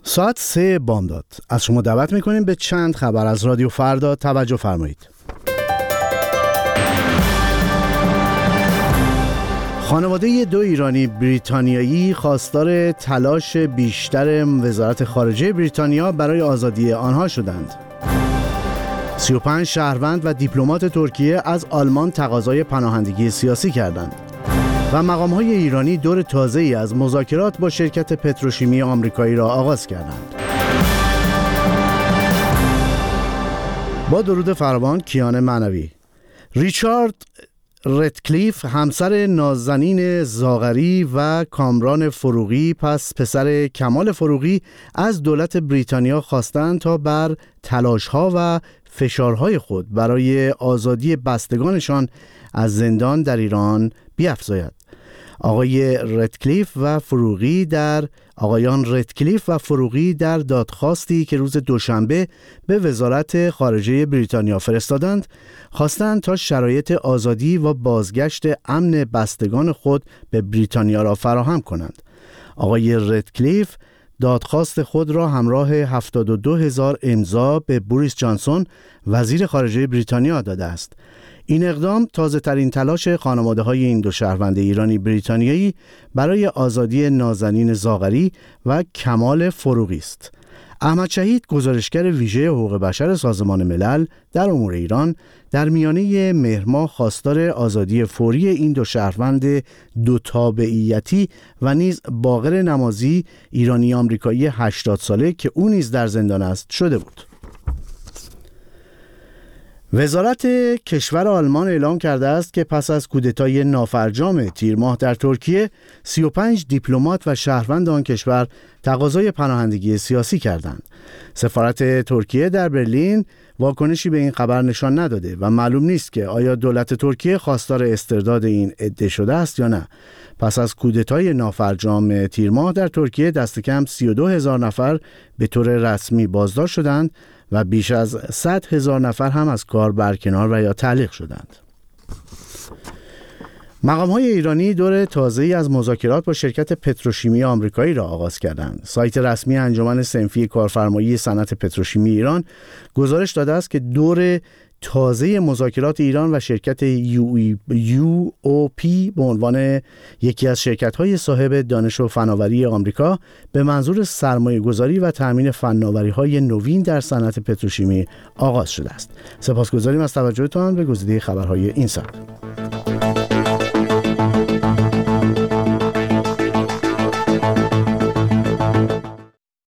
ساعت 3 بامداد. از شما دعوت میکنیم به چند خبر از رادیو فردا توجه فرمایید. خانواده 2 ایرانی بریتانیایی خواستار تلاش بیشتر وزارت خارجه بریتانیا برای آزادی آنها شدند. 35 شهروند و دیپلمات ترکیه از آلمان تقاضای پناهندگی سیاسی کردند. و مقام‌های ایرانی دور تازه‌ای از مذاکرات با شرکت پتروشیمی آمریکایی را آغاز کردند. با درود فراوان، کیان معنوی. ریچارد رتکلیف، همسر نازنین زاغری و کامران فروغی پس پسر کمال فروغی، از دولت بریتانیا خواستند تا بر تلاش‌ها و فشارهای خود برای آزادی بستگانشان از زندان در ایران بیفزاید. آقایان رتکلیف و فروغی در دادخواستی که روز دوشنبه به وزارت خارجه بریتانیا فرستادند، خواستند تا شرایط آزادی و بازگشت امن بستگان خود به بریتانیا را فراهم کنند. آقای رتکلیف دادخواست خود را همراه 72,000 امضا به بوریس جانسون، وزیر خارجه بریتانیا، داده است. این اقدام تازه ترین تلاش خانواده های این 2 شهروند ایرانی بریتانیایی برای آزادی نازنین زاغری و کمال فروغی است. احمد شهید، گزارشگر ویژه حقوق بشر سازمان ملل در امور ایران، در میانه مهر ماه خواستار آزادی فوری این 2 شهروند 2 تابعیتی و نیز باقر نمازی ایرانی آمریکایی 80 ساله که او نیز در زندان است شده بود. وزارت کشور آلمان اعلام کرده است که پس از کودتای نافرجام تیر ماه در ترکیه، 35 دیپلمات و شهروند آن کشور تقاضای پناهندگی سیاسی کردند. سفارت ترکیه در برلین واکنشی به این خبر نشان نداده و معلوم نیست که آیا دولت ترکیه خواستار استرداد این عده شده است یا نه. پس از کودتای نافرجام تیر ماه در ترکیه، دست کم 32,000 نفر به طور رسمی بازداشت شدند و بیش از 100,000 نفر هم از کار برکنار و یا تعلیق شدند. مقام‌های ایرانی دور تازه‌ای از مذاکرات با شرکت پتروشیمی آمریکایی را آغاز کردند. سایت رسمی انجمن صنفی کارفرمایی صنعت پتروشیمی ایران گزارش داده است که دور تازه مذاکرات ایران و شرکت UOP به عنوان یکی از شرکت‌های صاحب دانش و فناوری آمریکا به منظور سرمایه‌گذاری و تأمین فناوری‌های نوین در صنعت پتروشیمی آغاز شده است. سپاسگزاریم از توجهتان به گزیده خبرهای این ساعت.